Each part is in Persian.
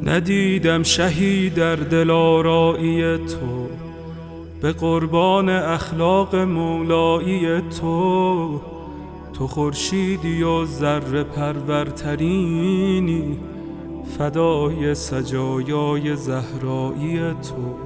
ندیدم شهی در دلارایی تو، به قربان اخلاق مولایی تو. تو خورشیدی و ذره پرورترینی، فدای سجایای زهرایی تو.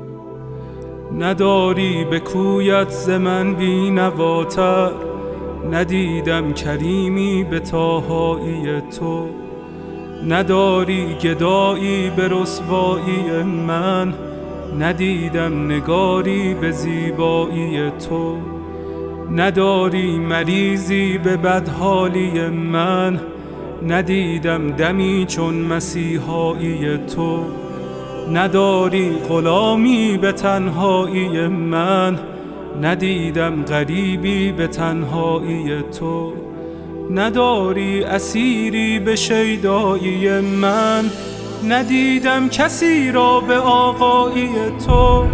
نداری به کویت ز من بینواتر، ندیدم کریمی به طاهایی تو. نداری گدایی به رسوایی من، ندیدم نگاری به زیبایی تو. نداری مریضی به بدحالی من، ندیدم دمی چون مسیحایی تو. نداری غلامی به تنهایی من، ندیدم غریبی به تنهایی تو. نداری اسیری به شیدایی من، ندیدم کسی را به آقایی تو.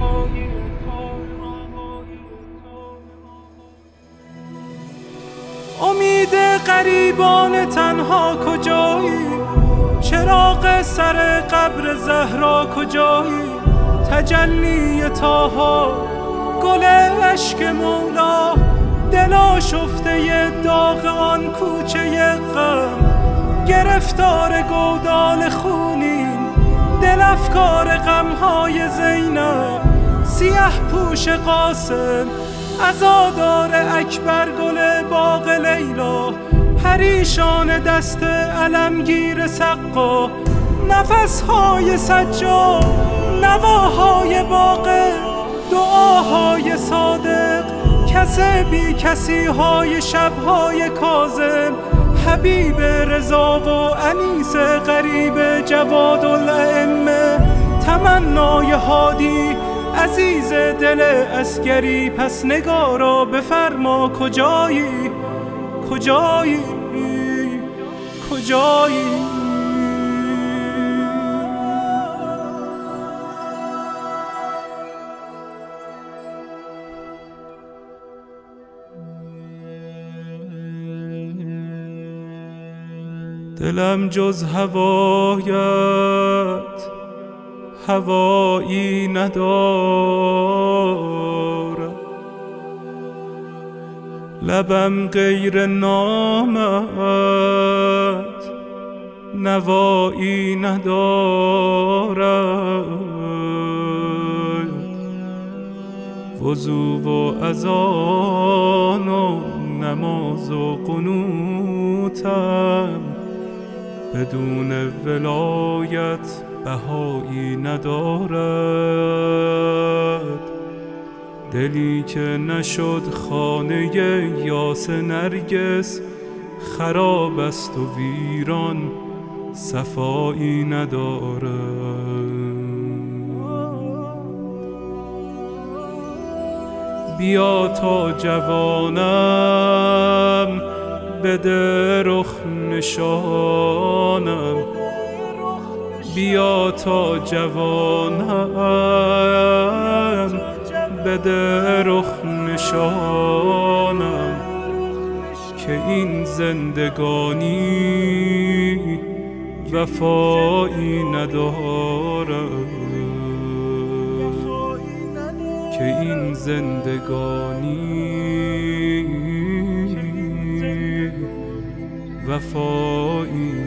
امید غریبان تنها کجایی؟ چراغ سر قبر زهرا کجایی؟ تجلی طاها، گل عشق مولا، دل آشفته داغ آن کوچه غم. گرفتار گودال خونین، دل افکار غمهای زینب. سیه پوش قاسم، عزادار اکبر، گل باغ لیلا. پریشان دست علمگیر سقا، نفسهای سجاد، نواهای باغ، دعاهای صادق. کس بی کسی های شبهای کاظم، حبیب رضا و انیس غریب جواد الائمه. تمنای هادی عزیز دل عسکری، پس نگارا بفرما کجایی؟ کجایی؟ کجایی؟ دلم جز هوایت هوایی ندارد، لبم غیر نامت نوایی ندارد. وضو و اذان و نماز و قنوتم، بدون ولایت بهایی ندارد. دلی که نشد خانه یاس نرگس، خراب است و ویران صفایی ندارد. بیا تا جوانم بده رخ نشانم، بیا تا جوانم بده رخ نشانم. که این زندگانی وفایی ندارد، که این زندگانی وفایی